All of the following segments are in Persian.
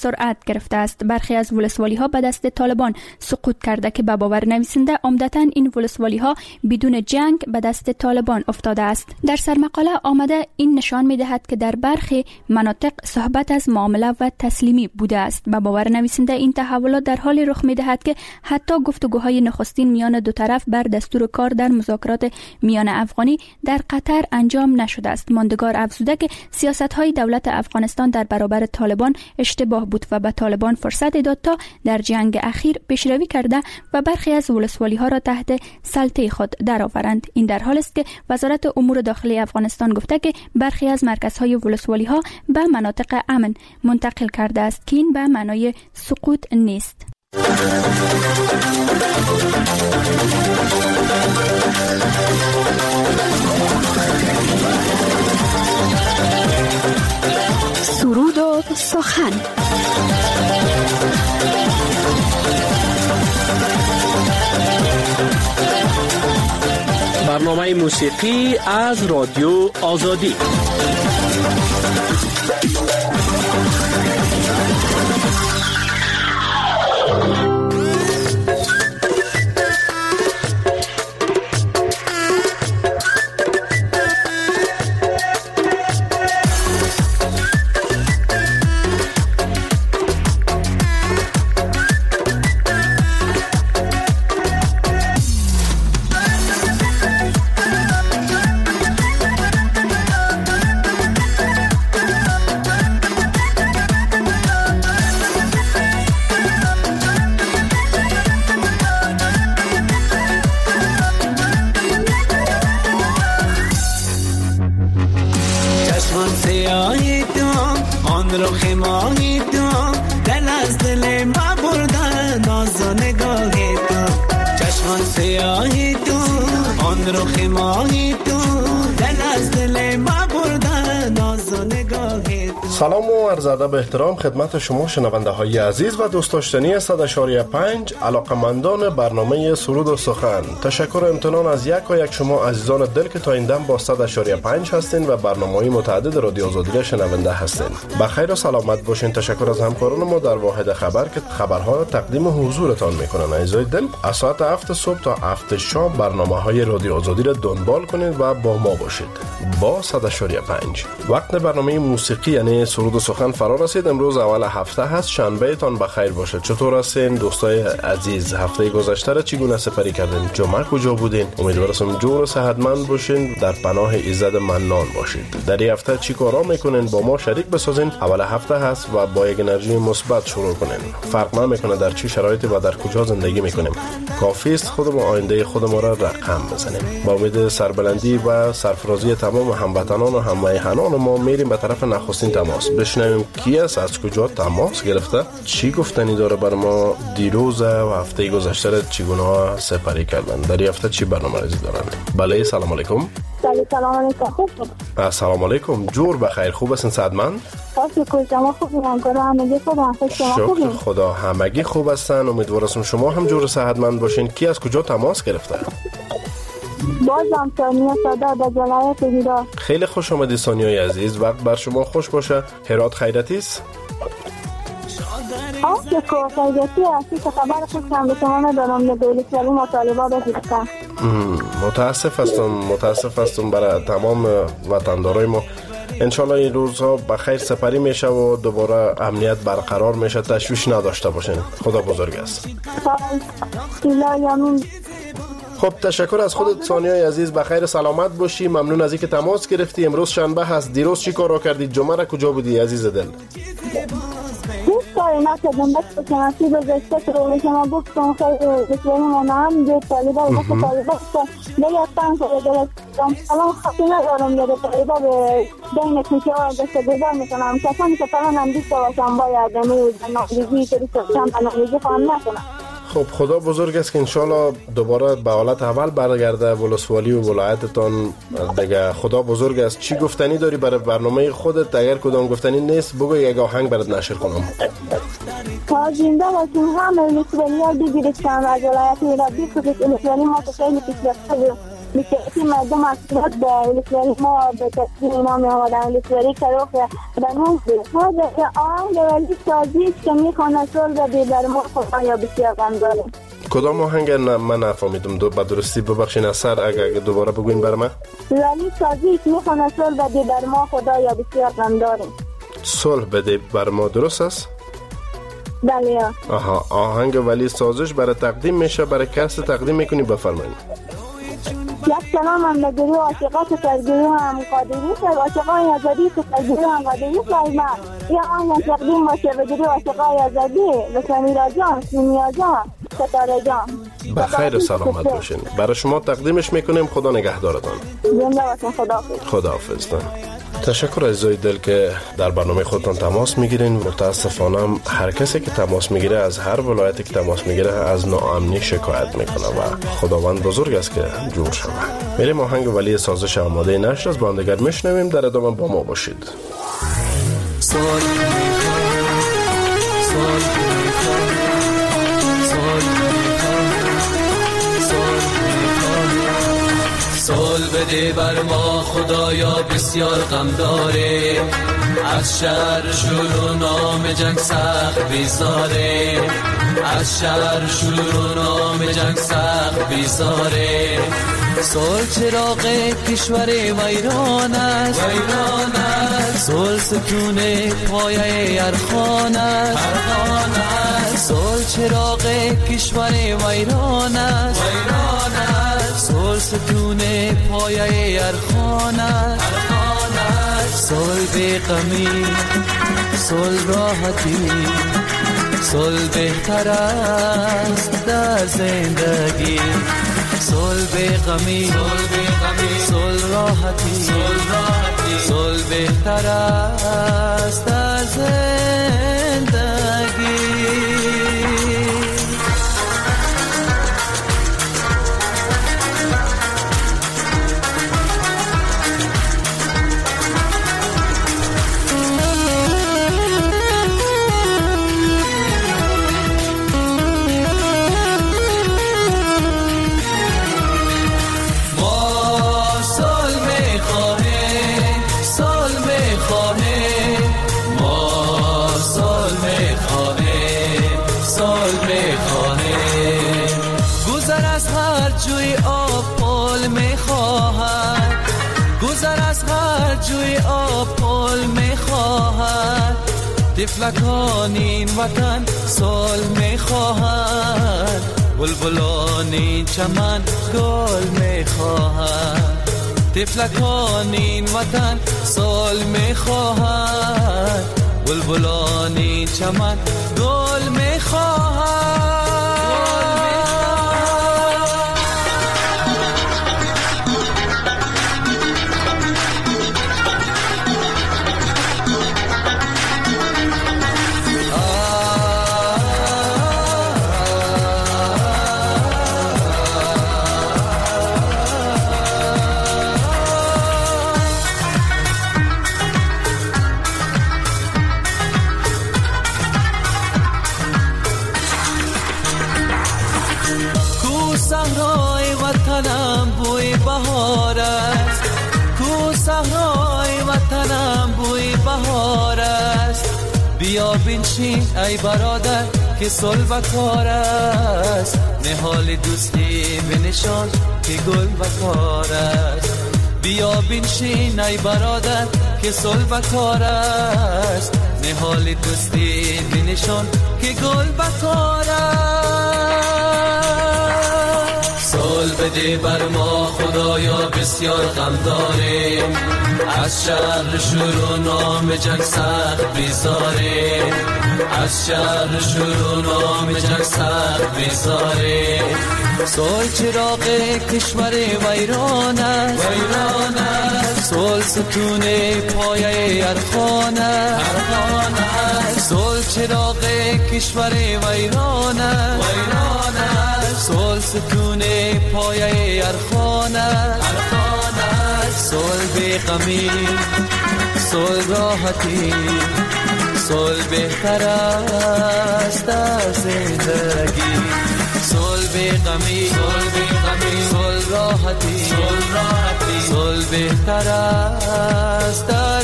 سرعت گرفته است. برخی از ولسوالی ها به دست طالبان سقوط کرده که به باور نویسنده عمدتاً این ولسوالی ها بدون جنگ به دست طالبان افتاده است. در سرمقاله آمده این نشان می دهد که در برخی مناطق صحبت از معامله و تسلیمی بوده است. به باور نویسنده این تحولات در حال رخ می دهد که حتی گفتگوهای نخستین میان دو طرف بر دستور کار در مذاکرات میان افغانی در قطر انجام نشده است. ماندگار افزوده که سیاست‌های دولت افغانستان در برابر طالبان اشتباه بود و به طالبان فرصت داد تا در جنگ اخیر پیشروی کرده و برخی از ولسوالی‌ها را تحت سلطه خود درآورند. این در حالی است که وزارت امور داخلی افغانستان گفته که برخی از مرکزهای ولسوالی‌ها به مناطق امن منتقل کرده است که این به معنای سقوط نیست. سرود و سخن. برنامه موسیقی از رادیو آزادی. سلام و عرض ادب احترام خدمت شما شنونده های عزیز و دوست داشتنی 100.5 علاقمندان برنامه سرود و سخن. تشکر و امتنان از یک و یک شما عزیزان دل که تا این دم با 100.5 هستین و برنامه‌های متعدد رادیو آزادی شنونده هستین. بخیر و سلامت باشین. تشکر از همکاران ما در واحد خبر که خبرها را تقدیم حضورتان میکنن. عزیزای دل، از ساعت 7 صبح تا 7 شام برنامه‌های رادیو آزادی را دنبال کنید و با ما باشید. با 100.5 وقت برنامه موسیقی یعنی سرود و سخن فرا رسید. امروز اول هفته هست. شنبه تان بخیر باشد. چطور هستین دوستای عزیز؟ هفته گذشته را چگونه سپری کردین؟ جمعه کجا بودین؟ امیدوارم جور و صحتمند باشین، در پناه ایزد منان باشید. در این هفته چی کارا میکنین؟ با ما شریک بسازین. اول هفته هست و با یک انرژی مثبت شروع کنین. فرق نمیکنه در چه شرایطی و در کجا زندگی میکنیم. کافی است خودمون آینده خودمون را رقم بزنیم. با امید سربلندی و سرفرازی تمام هموطنان و هم‌میهنان ما میریم به طرف نخستین تماس. بشنویم کی است، از کجا تماس گرفته، چی گفتنی داره بر ما دیروز و هفته گذشته را چگونه سپری کردن، در این هفته چی برنامه‌ریزی دارن. بله سلام علیکم. سلام علیکم. سلام علیکم. جور بخیر، خوب هستین؟ صحتمند؟ شکر خدا همگی خوب هستن. امیدوارم شما هم جور صحتمند باشین. کی از کجا تماس گرفته؟ بازم ثانیه صدا در جلایت هرات. خیلی خوش آمدید ثانیه عزیز. وقت بر شما خوش باشه. هرات خیرتی است؟ که خیرتی هستی که خبر خوش هم به شما ندارم. ندولی سالی مطالبه بگیرم. متاسف هستم برای تمام وطندارای ما. انشالله این روزها بخیر سپری میشه و دوباره امنیت برقرار میشه. تشویش نداشته باشین. خدا بزرگ است. خب تشکر از خودت ثانیه عزیز. بخیر سلامت باشی. ممنون از اینکه تماس گرفتی. امروز شنبه هست. دیروز چی کارا کردی؟ جمعه را کجا بودی عزیز دل؟ کاری نکردم. بس شناسی گذاشته که روی شما گفتم خیلی بسیاری مانم دید طالبه و بس طالبه دیگه کنم الان خطی ندارم یاد طالبه به دین کمیشه و دسته گذار میکنم. کسانی که پران هم دیسته باشم باید نامریزی که دیسته باشم نامریزی خواهم نکنم. خب خدا بزرگ است که انشالله دوباره به حالت اول برگرده ولسوالی و ولایتتان دیگه. خدا بزرگ است. چی گفتنی داری برای برنامه خودت؟ اگر کدام گفتنی نیست بگو یک آهنگ برات نشر کنم. تا زنده باشیم همه ولسوالی ها بگیرید کنم از ولایت هرات. بیخصوص ولسوالی ما خیلی پیشرفته بسیاری مردم اصلاحات به ولسوالی ما به تصویر اینا می آمدن ولسوالی کروخ به نوم بود آهنگ ولی سازیش که می خانه سال و بیبر ما خدایا بسیار غم داریم. کدام آهنگ من نفهمیدم به درستی ببخشین از سر اگر دوباره بگوین بر من. ولی سازیش می خانه سال و بیبر ما خدایا بسیار غم داریم. صلح بده بر ما درست است؟ بله. آها آهنگ ولی سازش برای تقدیم میشه برای کسی تقدیم میکنی بفرمایید. یک سلام هم به گروه عاشقات سرگروه هم قادری صاحب عاشقای آزادی سرگروه هم قادری صاحب یا آن تقدیم باشه به گروه عاشقای آزادی به سمیرا جان سیمیا جان ستاره جان بخیر و سلامت باشین. برای شما تقدیمش میکنیم. خدا نگهدارتان. زنده باشین. خداحافظ. تشکر عزیزای دل که در برنامه خودتان تماس میگیرین. متاسفانه هر کسی که تماس میگیره از هر ولایتی که تماس میگیره از ناامنی شکایت میکنه و خداوند بزرگ است که جور شود. میریم آهنگ ولی سازش آماده نشر از باندگر میشنویم. در ادامه با ما باشید. سال بده بر ما خدایا بسیار غم داره، از شهر شور و نام جنگ سخت بیزاره، از شهر شور و نام جنگ سخت بیزاره. سال چراغ کشور ویران است، سال ستون پایه ارخان است، سال چراغ کشور ویران است، سال ستون پایه ارخان است، سال بی غمی سال راحتی سال بهتر است در زندگی، سال بی غمی سال راحتی سال بهتر است در زندگی. جوی آپال میخواهد، طفلکان این وطن سال میخواهد، بلبلان این چمن گل میخواهد، طفلکان این وطن سال میخواهد، بلبلان این چمن گل میخواهد. صحرای وطنم بوی بهار است، کو صحرای وطنم بوی بهار است، بیا بنشین ای برادر که سال بکار است، نهال دوستی بنشان که گل بکار است، بیا بنشین ای برادر که سال بکار است، نهال دوستی بنشان که گل بکار است. سال بده بر ما خدایا بسیار غم داره، از شهر شور و نام جنگ سخت بیزاره، از شهر شور و نام جنگ سخت بیزاره. سال چراغ کشور ویران است، سال ستون پایه ارخان است، سال چراغ کشور ویران است، سال ستون پایه ارخان است، سال بی غمی سال راحتی سال بهتر است در زندگی، سال بی غمی سال راحتی بهتر است در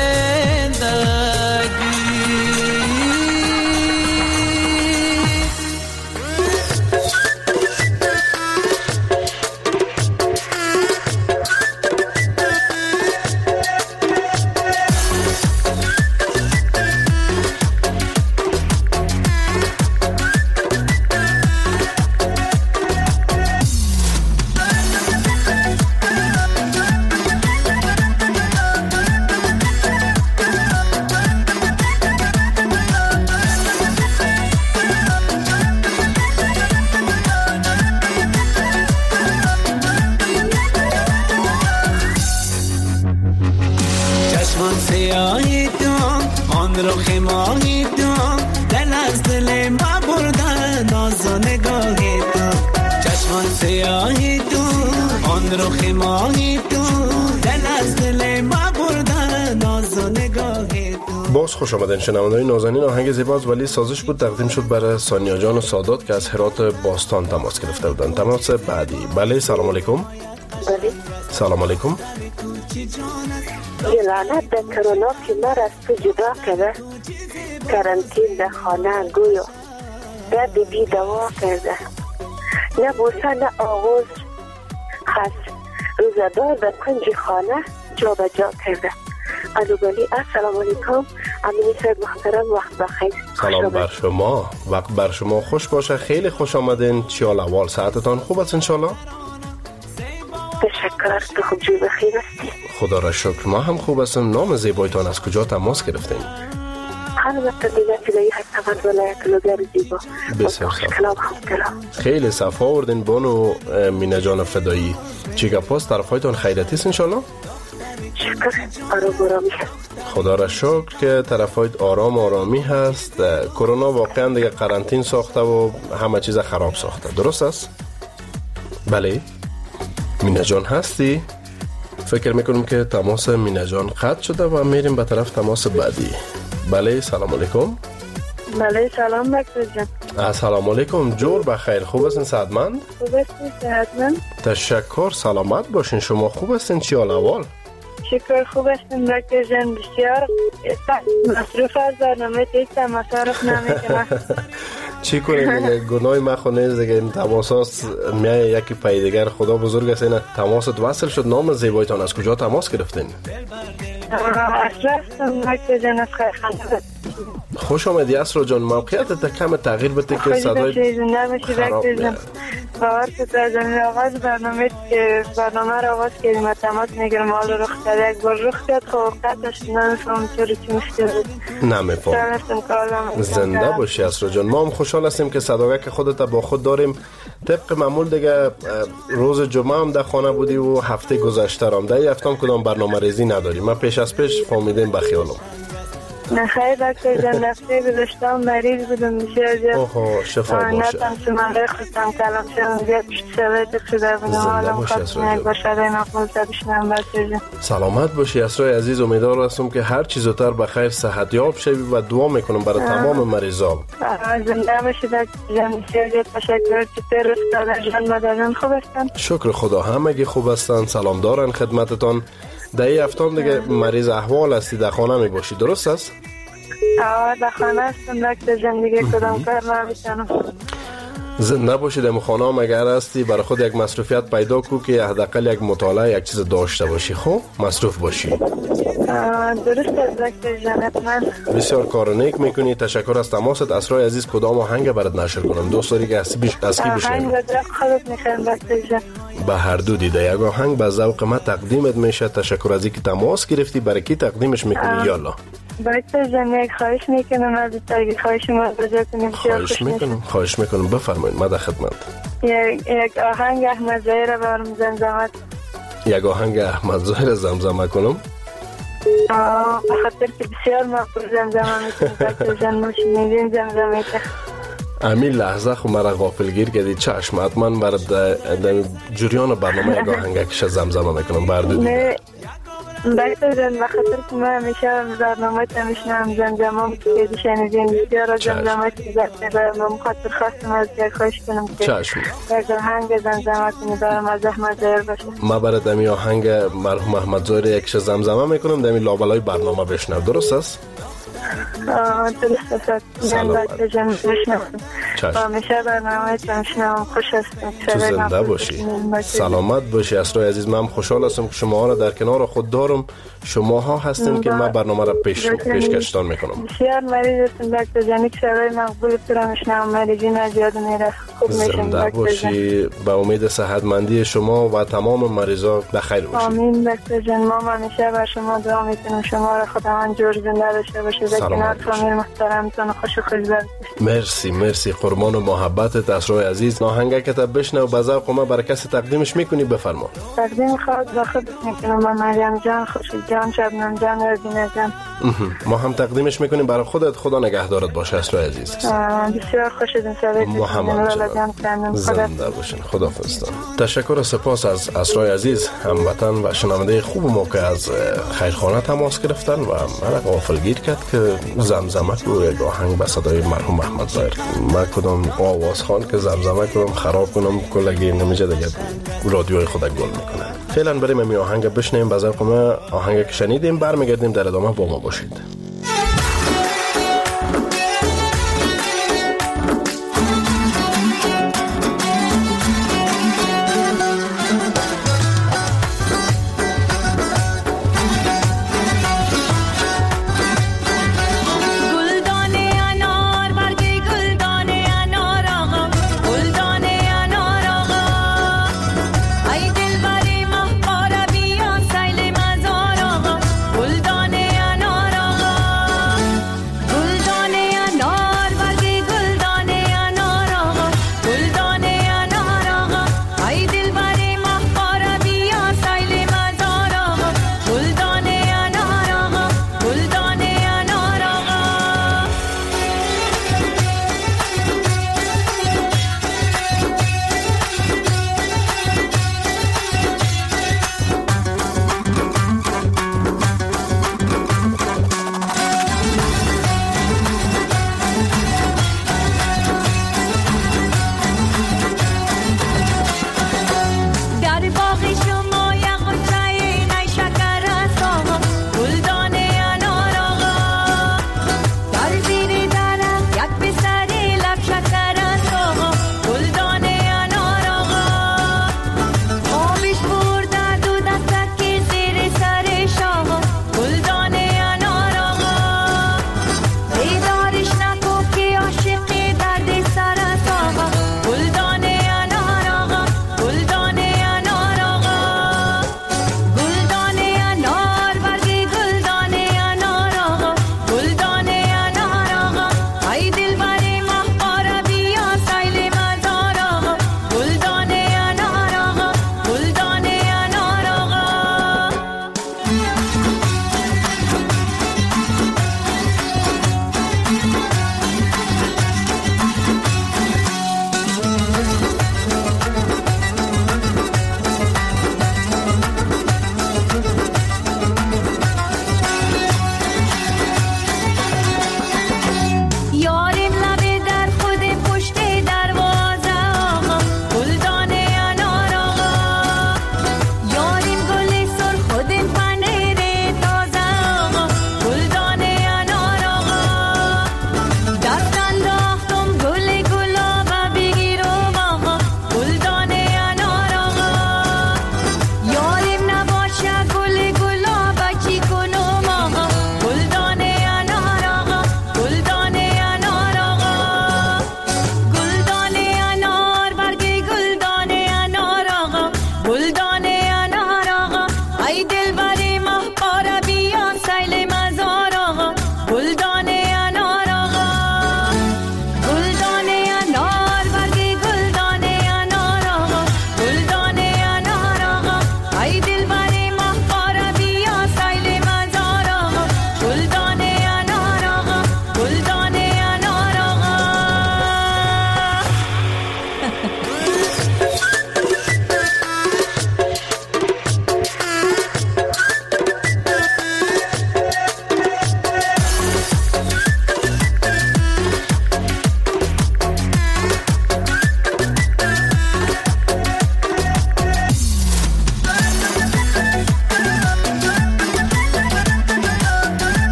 زندگی. سیاهی تو آن رخ ماهی تو دل از دل ما برده ناز و نگاهی تو. چشمان سیاهی تو آن رخ ماهی تو دل از دل ما برده ناز و نگاهی تو. باز خوش آمدین شنوندگان نازنین. آهنگ زیباز ولی سازش بود تقدیم شد برای سانیا جان و سادات که از هرات باستان تماس گرفته بودند. تماس بعدی. بله سلام علیکم. بله سلام علیکم. یه لعنت در کرونا که مر از تو جدا کرده، کرانتین در خانه گویا درد بی دوا کرده، نه بوسه نه آغوز خست، روزدار در کنج خانه جا به جا کرده. الوبالی السلام علیکم. امینی صاحب محترم وقت بخیر. سلام بر شما، وقت بر شما خوش باشه. خیلی خوش آمدین. چی حال احوال؟ ساعتتان خوب است انشالله؟ تشکر. تو خوب جوی بخیر هستی؟ خدا را شکر ما هم خوب هستم. نام زیبایتان از کجا تماس گرفتین؟ البته دیگه فیلایی هستم از ولایت لوگر زیبا. بسیار خیلی صفا آوردین بانو مینه جان فدایی. چی گپاست؟ طرفایتان خیرتی است انشالله؟ شکر. آرامی هست. خدا را شکر که طرفایت آرامی هست. کرونا واقعا دیگه قرنطین ساخته و همه چیز خراب ساخته. درست است؟ بله مینه جان هستی؟ فکر میکنم که تماس مینه جان قطع شده و میریم به طرف تماس بعدی. بله سلام علیکم. بله سلام دکتر جان. السلام علیکم. جور بخیر. خوب هستین صحتمند؟ خوب هستین صحتمند؟ تشکر. سلامت باشین. شما خوب هستین؟ چی حال احوال؟ شکر خوب هستیم دکتر جان. بسیار مصروف از برنامه تیست مصارف نمیکنم. چی کنیم دیگه گناه ما خو نیست دیگه. این تماسات میای یکی پای دیگر. خدا بزرگ است. این تماست وصل شد. نام زیبایتان از کجا تماس گرفتین؟ اسرا دکتر جان از خیرخانه. خوش آمدی اسرا جان. موقعیت کم تغییر بده که صدای خراب میاد. باور کنید از آغاز برنامه را آغاز کردیم و تماس میگیرم. حال رخ کرد یک بار رخ کرد خب قطعش نمیفهم چرا چی مشکل بود. نمیفهم. زنده باشی اسرا جان. ما هم خوشحال هستیم که صداقت که خودت با خود داریم. طبق معمول دیگه روز جمعه هم در خانه بودی و هفته گذشته هم در هفته هم کدام برنامه ریزی نداریم. من پیش از پیش فهمیدیم بخیالم. نه خیر دکتر جان. هفته گذشته مریض بودم بسیار زیاد. اوه شفا باشه. نتونستم من خودم کلام شدم زیاد شلایت شده بودم. حالم خواستم یک باشه در نقل بشنم دکتر جان. سلامت باشی اسرای عزیز. امیدوار هستم که هر چی زودتر بخیر صحت یاب شوی و دعا میکنم برای تمام مریضا. زنده باشی دکتر جان. بسیار زیاد تشکر. چطور است جان مادران خوب هستن؟ شکر خدا همگی خوب هستن. سلام دارن خدمتتان. در این هفتم دیگه مریض احوال هستی در خانه می باشی درست است؟ در خانه هستم دکتر جان. دیگه کدام کار نمیتونم. زنده باشی. در خانه هم اگر هستی برای خود یک مصروفیت پیدا کو که حداقل یک مطالعه یک چیز داشته باشی. خب مصروف باشی. درست است دکتر جان. حتما. بسیار کار نیک میکنی. تشکر از تماست. اسرای عزیز کدام آهنگ برات نشر کنم؟ دوست داری که از کی بشنویم؟ آهنگ بدرخ خودت میخوام دکتر جان. به هر دو دیده یک آهنگ به ذوق ما تقدیمت میشه. تشکر از اینکه تماس گرفتی. برای کی تقدیمش میکنی یالا؟ دکتر جان یک خواهش میکنم از تو. خواهش ما بجا کنیم. خواهش میکنم بفرمایید. ما در خدمت. یک آهنگ احمد ظاهر برام زمزمه. یک آهنگ احمد ظاهر زمزمه کنم؟ بخاطر که بسیار مقبول زمزمه میکنم دکتر جان. ما شنیدیم زمزمه که همین لحظه خو مرا غافلگیر کردی. چشم حتما برای جریان برنامه یک آهنگ کش زمزمه میکنم. بردو دیده دکتر جان بخاطر که من همیشه برنامه میشنم زمزمه که شنیدین بسیار از زمزمه که زده من خاطر خواستم از یک خوش کنم که یک آهنگ زمزمه که میدارم از احمد ظاهر باشه. ما برای دمی آهنگ مرحوم احمد ظاهر یکش زمزمه میکنم دمی لابلای برنامه بشنو. درست است؟ درست است. من دکتر جان بشنم همیشه برنامه تمشنم خوش هستم. تو زنده باشی سلامت باشی اسرای عزیز. من خوشحال هستم که شما ها را در کنار خود دارم. شما ها هستین که من برنامه را پیشکشتان میکنم. بسیار مریض هستم دکتر جان که شبای مقبول تو میشنم مریضی نزیاد میره خوب میشم. زنده باشی به امید صحتمندی شما و تمام مریضا بخیر باشید. آمین دکتر جان. ما همیشه بر شما دعا میکنم شما را خداوند جور زنده داشته باشه در کنار فامیل محترمتون خوش و خوشبخت. مرسی قربان و محبتت اسرای عزیز. آهنگ که تا بشنو به ذوق ما برای کسی تقدیمش میکنی بفرما. تقدیم خود به خودت میکنم با مریم جان خوشی جان شبنم جان رزینه جان. ما هم تقدیمش میکنیم برای خودت. خدا نگهدارت باشه اسرای عزیز. بسیار خوش شدید محمد جان زنده باشین. خداحافظ. تشکر و سپاس از اسرای عزیز هموطن و شنونده خوب ما که از خیرخانه تماس گرفتن و من غافلگیر کرد که زمزمه رو یک آهنگ به صدای مرحوم احمد ظاهر ما کدام آواز خان که زمزمه کنم خراب کنم کلگی نمیشه دیگه رادیوی خود گل میکنه. فعلا بریم می آهنگ بشنیم. به ذوق ما آهنگ که شنیدیم برمیگردیم در ادامه با ما باشید. گلدان انار آقا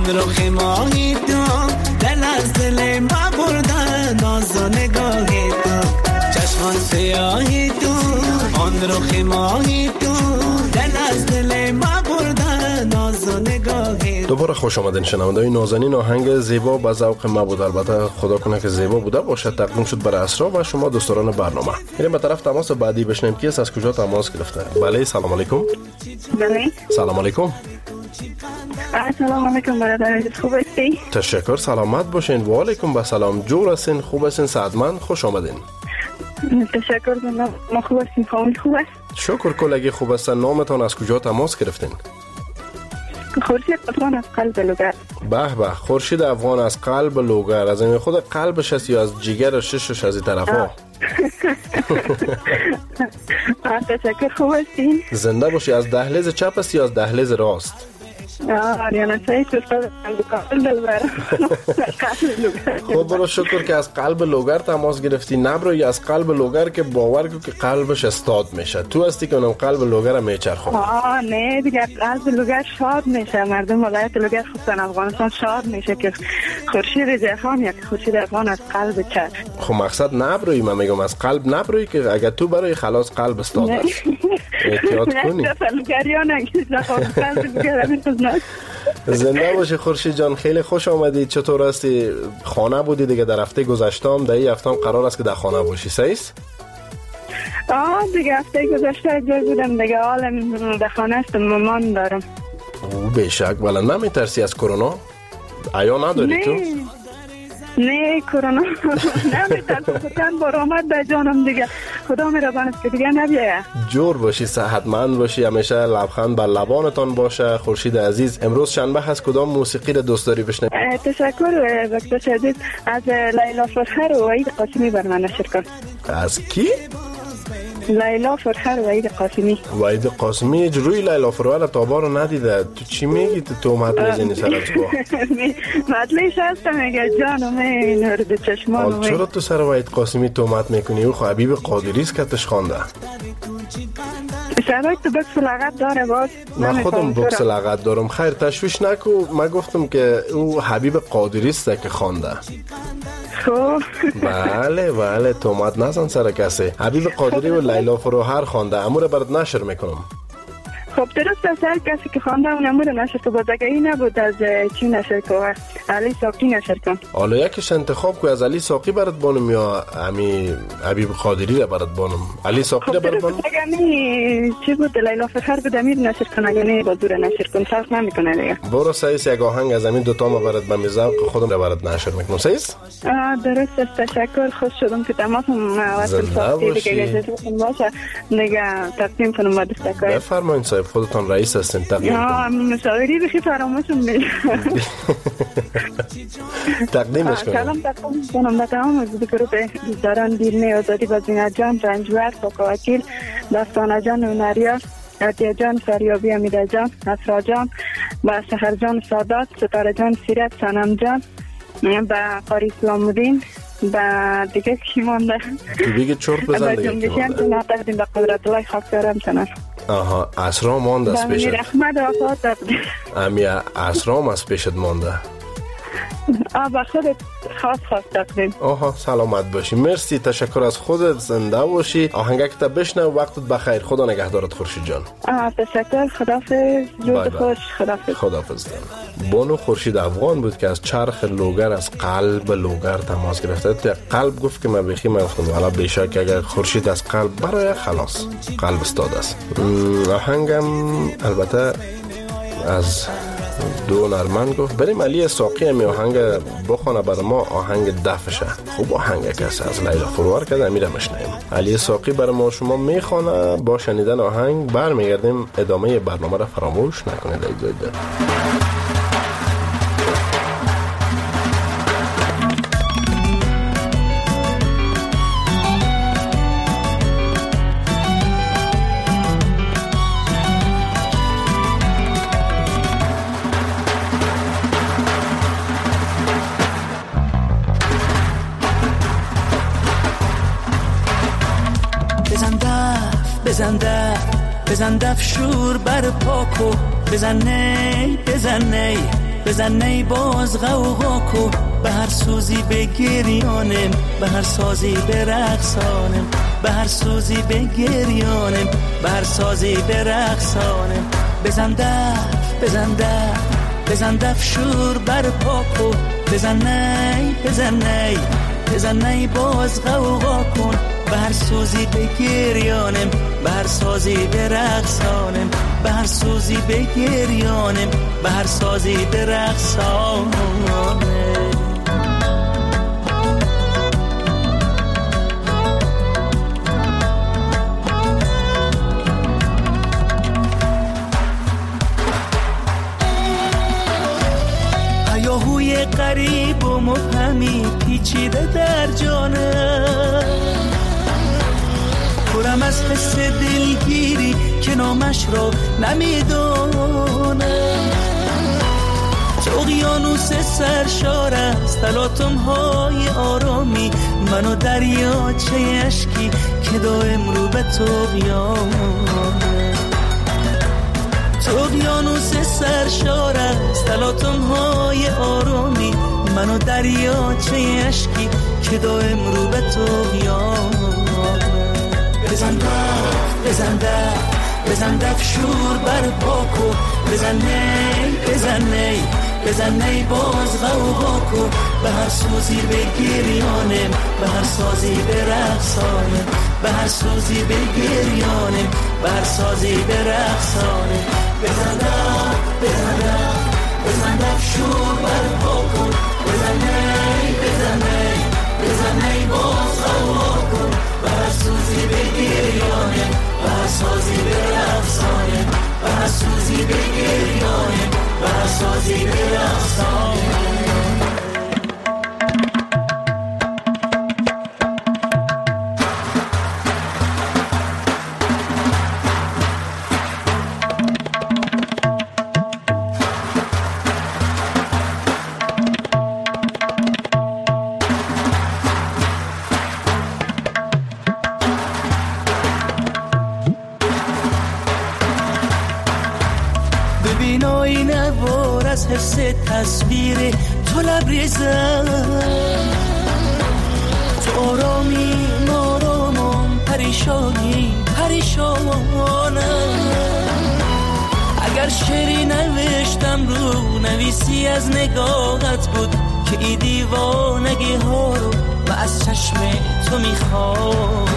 رخ ماهی تو دل از دل ما بردن ناز و نگاه تو چشمان سیاهی تو آن رخ ماهی تو دل از دل ما بردن ناز و نگاه تو. دوباره خوش آمدین شنونده‌های نازنین. آهنگ زیبا به ذوق ما بود، البته خدا کنه که زیبا بوده باشه. تقدیم شد برای اسرا و شما دوستان برنامه. میریم به طرف تماس بعدی بشنیم کی است، از کجا تماس گرفته. بله سلام علیکم. بله سلام علیکم. سلام علیکم برادر، خوب هستی؟ تشکر، سلامت باشین. و علیکم السلام. جور هستین؟ خوب هستین؟ صحتمند؟ خوش آمدین. تشکر، ما خوب هستیم. فامیل خوب است؟ شکر کلگی خوب هستن. نامتان از کجا تماس گرفتین؟ خورشید افغان از قلب لوگر. به به، خورشید افغان از قلب لوگر. از این خود قلبش است یا از جگر ششش از این طرفا؟ تشکر، خوب هستین؟ زنده باشی. از دهلیز چپ است یا از دهلیز راست؟ آریانا سعید خب برو شکر که از قلب لوگر تماس گرفتی. نبرو یا از قلب لوگر که باور کن که قلبش استاد میشه. تو هستی که اونم قلب لوگر هم میچرخه. نه دیگه قلب لوگر شاد میشه. مردم ولایت لوگر خصوصا افغانستان شاد میشه که خورشید جهان یا خورشید افغان از قلب چرخ. خب مقصد نبروی، من میگم از قلب نبروی که اگر تو برای خلاص قلب استاد است. احتیاط کنی. زنده باشی خورشید جان، خیلی خوش آمدید. چطور هستی؟ خانه بودی دیگه در هفته گذشتم، در این هفته هم قرار است که در خانه باشی، صحیح است؟ دیگه هفته گذشته جای بودم دیگه، حالا در خانه است، مامان دارم. بیشک. ولی نمیترسی از کرونا؟ آیا نداری تو؟ نه کرونا نمیترسم، چند بار آمد به جانم دیگه. خدا میربان است که دیگه نبیه. جور باشی، صحتمند باشی، همیشه لبخند بر لبانتان باشه. خورشید عزیز، امروز شنبه هست، کدام موسیقی را دوست داری بشنوی؟ تشکر وقت عزیز. از لیلا فرخر و وحید قاسمی بر من نشر کن. از کی؟ لیلا فرخر و وحید قاسمی. وحید قاسمی روی لیلا فرخر تابا رو ندیده. تو چی میگی؟ تو تهمت میزنی سر از با؟ مطلعش هستم میگه جانم نور به چشمانم. چرا تو سر وحید قاسمی تهمت میکنی؟ او حبیب قادری است که تش خوانده. شرایط تو بکس لغت داره باز. من خودم بکس لغت دارم. خیر تشویش نکو. من گفتم که او حبیب قادری است که خوانده. خب بله تهمت نزن سر کسی. حبیب قادری و لیلا فرخر خوانده. امور برات نشر میکنم. خب درست است، هر کسی که خوانده اون امور نشر که بازگهی نبود. از چی نشر که؟ علی ساقی نشر کن. حالا یکیش انتخاب که از علی ساقی برات بانم یا امی حبیب قادری را برات بانم؟ علی ساقی را برات بانم؟ چی بود؟ لیلا فرخر بود، امیر نشر کن. اگه نه بازور نشر کن، فرق نمیکنه دیگه. برو سعیس یک آهنگ از امین دوتا ما برات به ذوق خودم را برات نشر میکنم. سعیس درست است. تشکر، خوش شدم که تماسم واسه ساختی دیگه گذاشتم باشه دیگه. تقدیم کنم با دستکای. بفرمایید صاحب، خودتان رئیس هستین. تقدیم کنم. مشاوری بخی فراموشم میشه. تقدیمش کنم. سلام تقدیم کنم به تمام گروه دوستداران دیرنه آزادی و زینت جان، رنجور، فاقوکیل، دستانه جان، اونریا، عطیه جان، فریابی، امیده جان، اسرا جان، و سحر جان سادات، ستاره جان سیرت، سنم جان، به قاری اسلام الدین، و دیگه کی مانده؟ تو دیگه چرت بزن دیگه کی مانده؟ ما تقدیم به قدرت الله خاکسارم چنان. آها، اسرا مانده از پیشت. امیر احمد آفات تقدیم. امیر اسرا هم از پیشت مانده. با خودت خاص تقدیم. آها، سلامت باشی. مرسی، تشکر از خودت. زنده باشی. آهنگک تا بشنو. وقتت بخیر. خدا نگهدارت خورشید جان. تشکر. خداحافظ. روز خوش. خداحافظ. بانو خورشید افغان بود که از چرخ لوگر، از قلب لوگر تماس گرفته. تا قلب گفت که من بخی من گفتم حالا بیشک اگر خورشید از قلب برای خلاص قلب استاد است. آهنگم البته از دو نرمن گفت بریم علی ساقی همی آهنگ بخونه برای ما. آهنگ دفشه خوب آهنگ کسی از لیلا فرخر کرده میره مشنیم. علی ساقی برای ما شما میخونه. با شنیدن آهنگ برمیگردیم. ادامه برنامه را فراموش نکنید. اجازه بزن دف شور بر پاکو بزن نی بزن ای باز غوغا کو، به هر سوزی بگریانم، به هر سازی برقصانم، به هر سوزی بگریانم، به هر سازی برقصانم. بزن دف بزن دف بزن دف شور بر پاکو، بزن نی بزن نی بزن نی باز غوغا کن، به هر سوزی بگریانم، به هر سازی برقصانم، به هر سوزی بگریانم، به هر سازی برقصانم. هیاهوی غریب و مبهمی پیچیده در جانم، پرم از حس دلگیری که نامش را نمیدونم. تو اقیانوس سرشار است تلاطم های آرامی، من و دریاچه اشکی که دائم رو به طغیانه. تو اقیانوس سرشار است تلاطم های آرامی، من و دریاچه اشکی که دائم رو به طغیانه. بزن دف بزن دف بزن دف شور بر پاکو، بزن نی بزن نی بزن نی باز غوغا کن، به هر سوزی بگریانم، به هر سازی برقصانم، به هر سوزی بگریانم، به هر سازی برقصانم. بزن دف بزن دف بزن دف شور بر پاکو، بزن نی بزن نی بزن نی باز غوغا کن، به هر سوزی بگریانم، به هر سازی برقصانم، به هر سوزی بگریانم، به هر سازی برقصانم. حفظ تصویر تو لبریزم، تو آرامی نارامم، پریشانی پریشانم. اگر شعری نوشتم رو نویسی از نگاهت بود که ای دیوانگی ها رو و از چشم تو میخوام.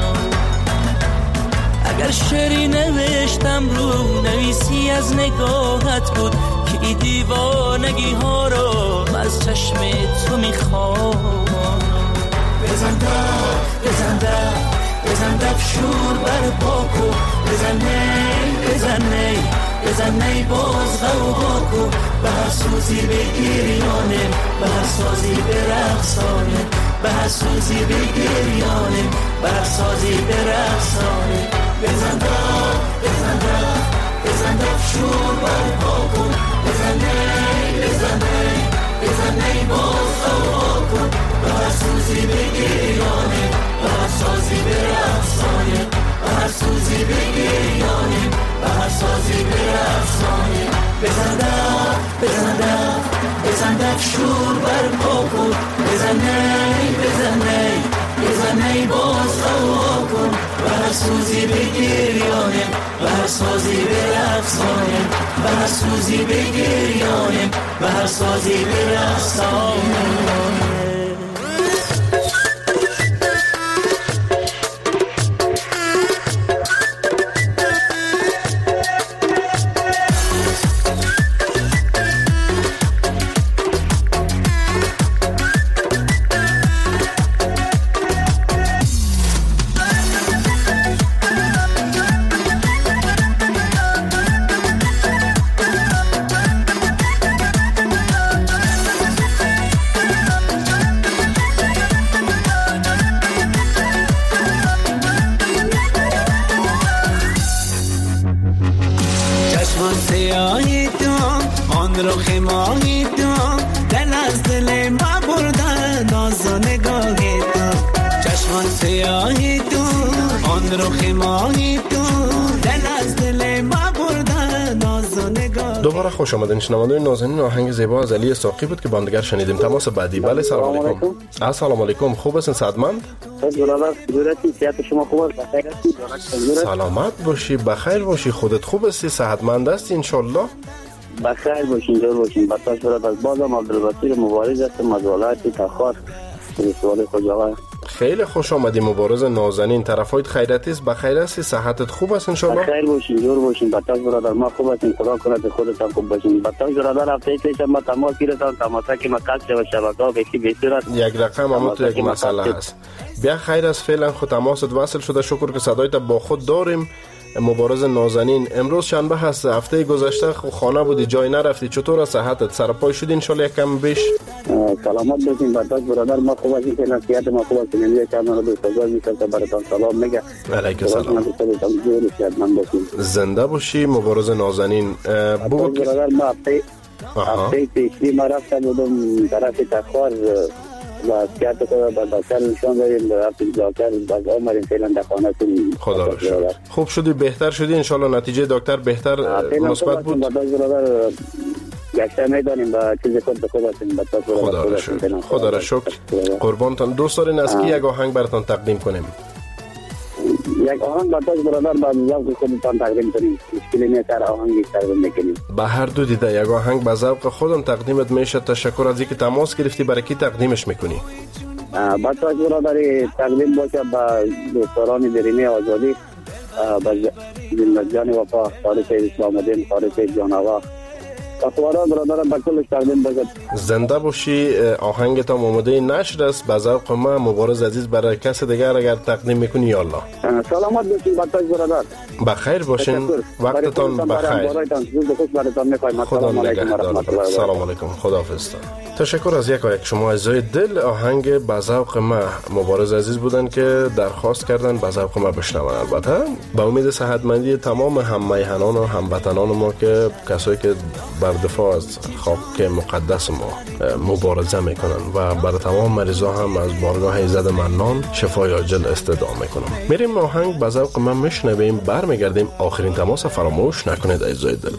اگر شعری نوشتم رو نویسی از نگاهت بود که ای دیوانگی ها رو از چشم تو میخوام. بزن دف بزن دف بزن دف شور بر پاکو، بزن نی بزن نی بزن نی باز غوغا کن، به هر سوزی بگریانم، به هر سازی برقصانم، به هر سوزی بگریانم، به هر سازی برقصانم. بزن دف بزن دف بزن دف شور بر پاکو، بزن نی بزن نی بزن نی باز غوغا کن، به هر سوزی بگریانم، به هر سازی برقصانم، به هر سوزی بگریانم، به هر سازی برقصانم. بزن دف بزن دف بزن دف شور بر پاکو، بزن نی بزن نی بزن نی باز غوغا کن، به هر سوزی بگریانم، به هر سازی برقصانم، به هر سوزی بگریانم، به هر سازی برقصانم. دوباره خوش آمدین شنوندگان نازنین. آهنگ زیبا از علی ساقی بود که باندگر شنیدیم. تماس بعدی. بله سلام علیکم. السلام علیکم. خوب هستین صحتمند؟ شما خوب است؟ سلامت باشی، بخیر باشی. خودت خوب هستی؟ صحتمند هستی ان شاء الله؟ بخیر باشین، جور باشین. باتاش برادر بازم عبدالبصیر مبارز هستم از ولایت تخار ولسوالی خوجاوند. خیلی خوش آمدی مبارز نازنین. طرفایت خیرتی است؟ بخیر هستی؟ صحتت خوب است ان شاء الله؟ بخیر باشین، جور باشین. باتاش برادر ما خوب هستیم، خدا کنه خودت هم خوب باشین. باتاش برادر هفته پیش ما تماس گرفتم، تماسا که مقصد و شبکه‌ها بهشی بهتر یک رقم اما تو یک مسئله هست. بیا خیر است، فعلا خود تماست وصل شده. شکر که صدایت با خود داریم. مبارز نازنین، امروز شنبه هست. هفته گذشته خانه بودی، جای نرفتی. چطور است صحتت؟ سرپای شدی ان شاء الله یکم بیش؟ سلامت باشین. باتاش برادر ما خوب هستیم، فعلا صحت ما خوب است. نمیشه چند رو دوست داشتم میشه براتون سلام میگه. علیکم سلام. زنده باشی مبارز نازنین. بگو برادر ما هفته پیشی ما رفتم بودم طرف تخار و سیاحت کنم با دکتر نشان داریم رفتیم دکتر باز آمدیم فعلا در خانه کنیم. خدا را شکر. خوب شدی، بهتر شدی ان شاء الله؟ نتیجه دکتر بهتر مثبت بود؟ برادر گشته میدانیم و چیز خود به خود هستیم. خدا را شکر. خدا را شکر. قربانتان. دوست دارین از کی یک آهنگ براتون تقدیم کنیم؟ یک آهنگ باتاش برادر با ذوق خودتان تقدیم کنیم. مشکلی نیست، آهنگی تقدیم میکنیم. به هر دو دیده یک آهنگ به ذوق خودم تقدیمت میشه. تشکر از اینکه تماس گرفتی. برای کی تقدیمش میکنی؟ باتاش برادر تقدیم باشه با دوستان درینه آزادی، با زندگان وفا، خالص اسلام الدین، خالص جان آقا اخوارا برادرم با کلش تقدیم باشه. زنده باشی. آهنگت هم آماده نشر است. به ذوق ما مبارز عزیز برای کس دیگر اگر تقدیم میکنی یا الله. سلامت باشین باتاش برادر. بخیر باشین. وقتتان بخیر. خدا نگهدار. سلام علیکم. خداحافظ. تشکر از یک شما عزیزای دل. آهنگ به ذوق ما مبارز عزیز بودن که درخواست کردن به ذوق ما بشنون. البته با امید صحتمندی تمام هم میهنان و هموطنان ما که کسایی که بر دفاع از خاک مقدس ما مبارزه میکنن و برای تمام مریضا هم از بارگاه ایزد منان شفای عاجل استدعا میکنم. میریم آهنگ به ذوق ما میشنویم، برمیگردیم. آخرین تماس فراموش نکنید عزیزای دل.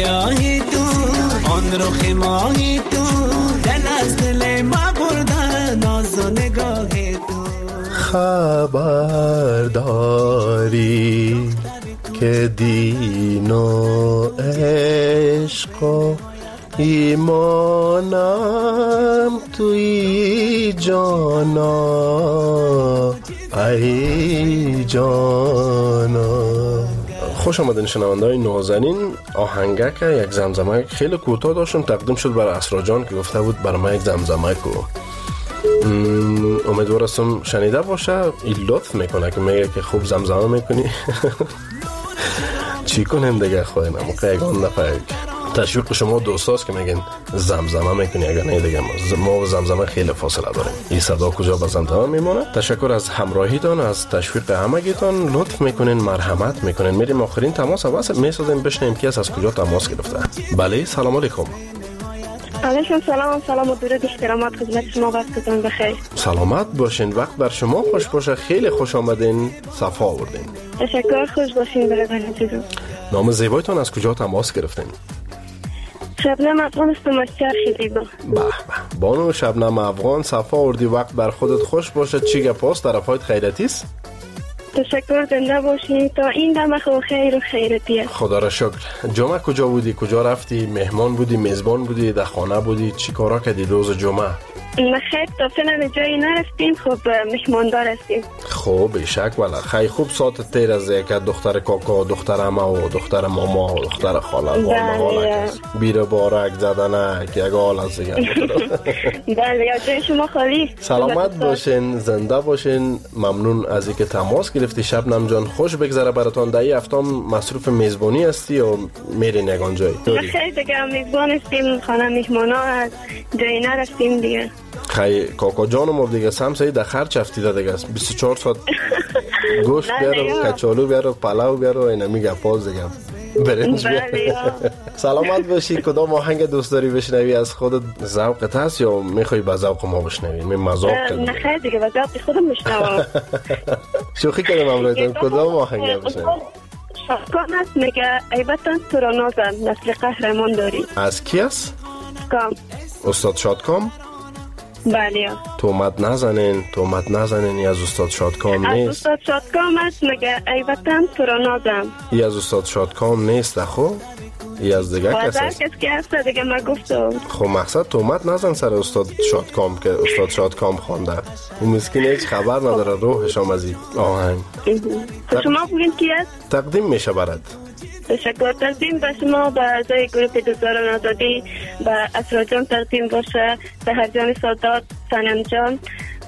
سیاهی تو آن رخ ماهی تو دل از دل ما برده ناز و نگاه تو خبرداری که دین و عشق و ایمانم توی جانا ای جانا. خوش آمدین شنونده‌های نازنین. آهنگک یک زمزمه خیلی کوتاه داشتم تقدیم شد برای اسرا جان که گفته بود برای من یک زمزمه کو. امیدوارم شنیده باشه. این لطف میکنه که میگه که خوب زمزمه میکنی. چی کنیم دیگه خواهیم یکان دفعه تشویق شما دوستاست که میگن زمزمه میکنی، اگر نه دیگه ما و زمزمه خیلی فاصله داریم. این صدا کجا به زمزمه میمونه. تشکر از همراهیتان، از تشویق همگیتان. لطف میکنین، مرحمت میکنین. میریم آخرین تماس اول میسازیم بشنیم کی از کجا تماس گرفته. بله سلام علیکم. علیکم سلام و درود احترامات خدمت شما. وقتتون بخیر. سلامت باشین. وقت بر شما خوش باشه. خیلی خوش آمدین، صفا آوردین. تشکر. خوش باشین برادران عزیزم. نام زیبایتان از کجا تماس گرفتین؟ شبنم افغان استم از چرخ زیبا. به بانو شبنم افغان، صفا آوردی. وقت بر خودت خوش باشه. چی گپاست؟ طرفایت خیرتی است؟ تشکر. زنده باشین تا این دم خو خیر و خیرتیه. خدا را شکر. جمعه کجا بودی؟ کجا رفتی؟ مهمان بودی؟ میزبان بودی؟ در خانه بودی؟ چی کارا کردی روز جمعه؟ خیر تا فعلا جایی نرفتیم. خب مهماندار هستیم. خب بیشک ولی خیلی خوب ساعت تیر از یک دختر کاکا، دختر عمه و دختر ماما و دختر خاله بیره بارک زدنک یک حال از دیگر. بله یا جای شما خالی. سلامت باشین، زنده باشین. ممنون از اینکه تماس گرفتی شبنم جان. خوش بگذره براتان. در این هفته مصروف میزبانی هستی و میرین یگان جایی؟ خیلی دیگه میزبان هستیم، خانه مهمانا هست، جایی نرفتیم دیگه. خیلی کاکا جانم دیگه سمسایی در خرچ افتیده دیگه 24 ساعت گوشت بیارو، کچالو بیارو، پلاو بیارو، اینا میگه پاز دیگه برنج بیارو. سلامت باشی. کدام آهنگ دوست داری بشنوی؟ از خودت ذوقت هست یا میخوای به ذوق ما بشنوی؟ من مذاق کردم. نه خیلی دیگه به ذوق خودم میشنوم. شوخی کردم امروز. کدام آهنگ بشنوی؟ شادکام هست میگه ای وطن تو را نازم نسل قهرمان داری. از کی است؟ کام. استاد شادکام؟ بله. تومت نزنین از استاد شادکام نیست. از استاد شادکام است میگه ای وطن تو را نازم. ای از استاد شادکام نیست. خب ای از دیگه کس است. کس که هست دیگه من گفتم. خب مقصد تومت نزن سر استاد شادکام که استاد شادکام خوانده. اون مسکین هیچ خبر نداره روحش هم از این آهنگ. شما بگین کی است؟ تقدیم میشه برات. تشکر. تقدیم به شما، به اعضای گروه دوستداران آزادی، به اسرا جان تقدیم باشه، به هرجان سادات، سنم جان،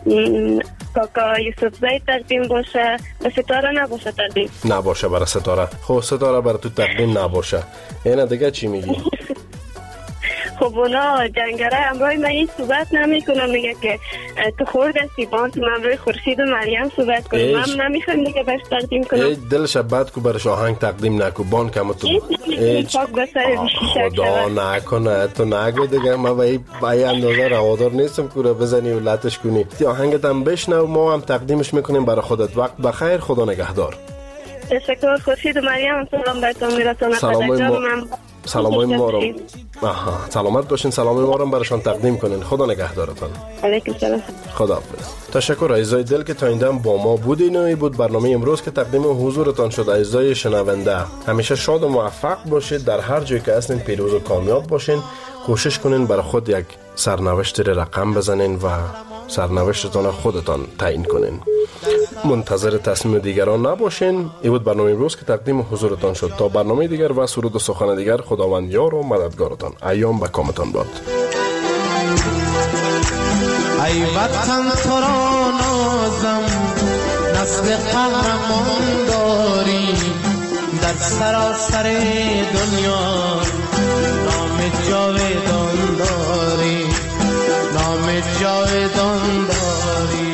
کاکا یوسف زید تقدیم باشه. به ستاره نباشه تقدیم؟ نباشه برای ستاره. خب ستاره برای تو تقدیم نباشه. اینا دیگه چی میگی؟ خب اونا جنگره همراه من این صحبت نمی کنم. میگه که تو خورد هستی بان تو همراه خورشید و مریم صحبت کنم. من نمیخوام دیگه برش تقدیم کنم. ای دلش بد کو برش آهنگ تقدیم نکو. بان کم تو خدا نکنه. تو نگو دیگه. من با این اندازه روادار نیستم که رو بزنی و لطش کنی. تی آهنگت هم بشنو ما هم تقدیمش میکنیم برای خودت. وقت بخیر. خدا نگهدار. تشکر. خورشید و مریم سلام براتون میرسونه. سلامای ما رو سلامت باشین. سلامای ما رو براشون تقدیم کنین. خدا نگهدارتان. علیکم سلام. خداحافظ. تشکر عزیزای دل که تا این دم با ما بودین. و این بود برنامه امروز که تقدیم حضورتان شد. عزیزای شنونده همیشه شاد و موفق باشید. در هر جایی که هستین پیروز و کامیاب باشین. کوشش کنین برای خود یک سرنوشت رقم بزنین و سرنوشتتان خودتان تعیین کنین. منتظر تصمیم دیگران نباشین. این بود برنامه امروز که تقدیم حضورتان شد. تا برنامه دیگر و سرود و سخن دیگر، خداوند یار و مددگارتان. ایام به کامتان باد. ای وطن تو را نازم نسل قهرمان داری. در سراسر دنیا نام جاودان داری. نام جاودان داری.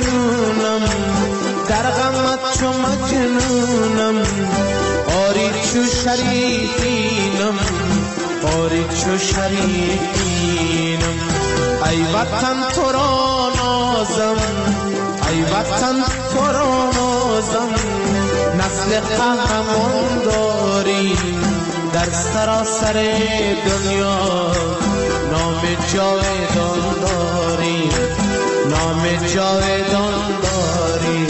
جنونم در غمت چو مجنونم آری چو شریفینم آری چو شریفینم ای وطن تو را نازم ای وطن تو را نازم نسل قهرمان داری در سراسر دنیا نام جاودان داری نام جاودان داری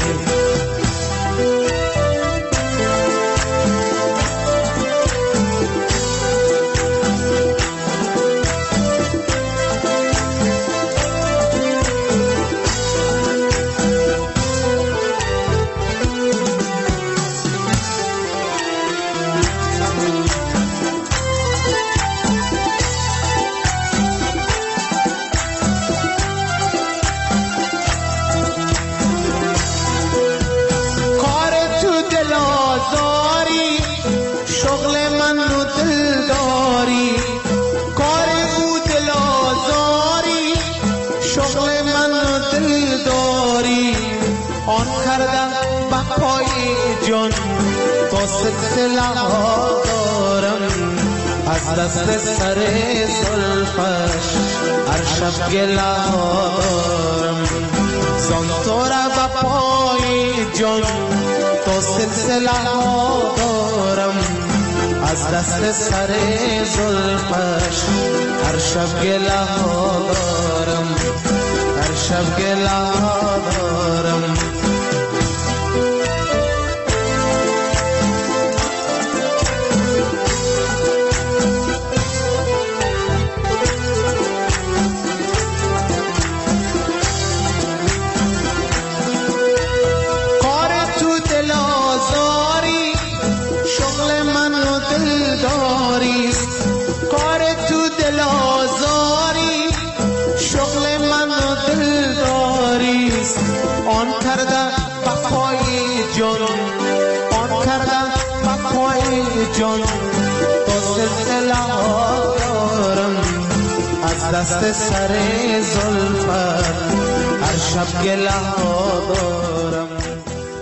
جان تو سلسله ها دارم از دست سر زلفش هر شب گله ها دارم زان تو را با پای جان تو سلسله ها دارم از دست سر زلفش هر شب گله ها دارم هر شب گله ها دارم آن کردن بپای جان آن کردن بپای جان تو سلسله ها دارم از دست سر زلفت هر شب گله ها دارم